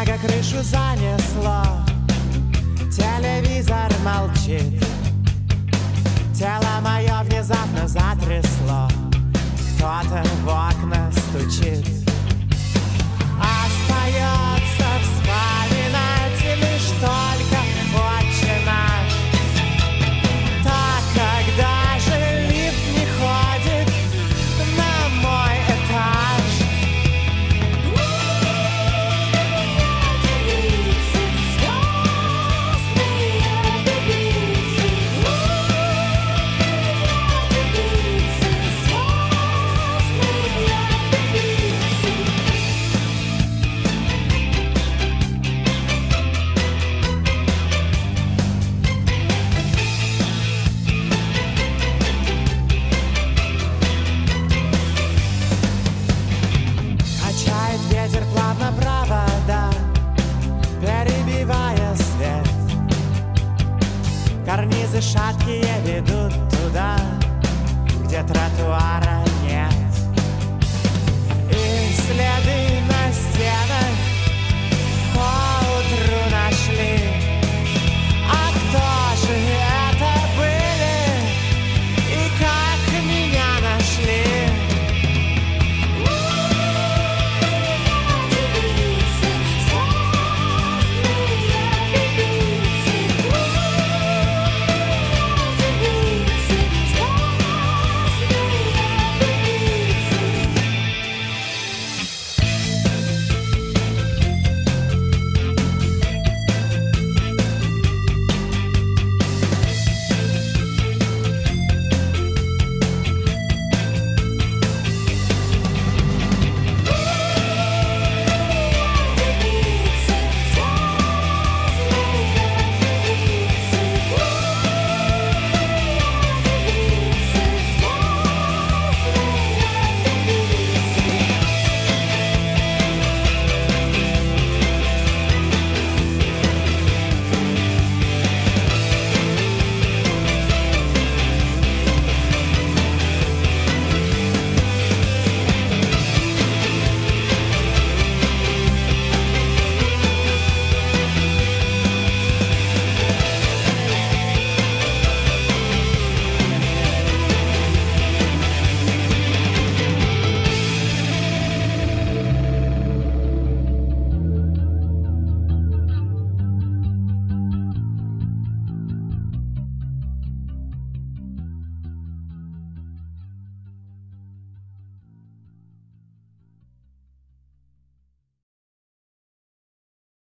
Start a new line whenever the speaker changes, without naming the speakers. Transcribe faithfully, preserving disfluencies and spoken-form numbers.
снега крышу занесло, телевизор молчит, тело мое внезапно затрясло, кто-то в окна стучит. Остается вспоминать лишь только «Отче наш». Так, когда же лифт не ходит на мой этаж. Качает ветер плавно провода, перебивая свет. Карнизы шаткие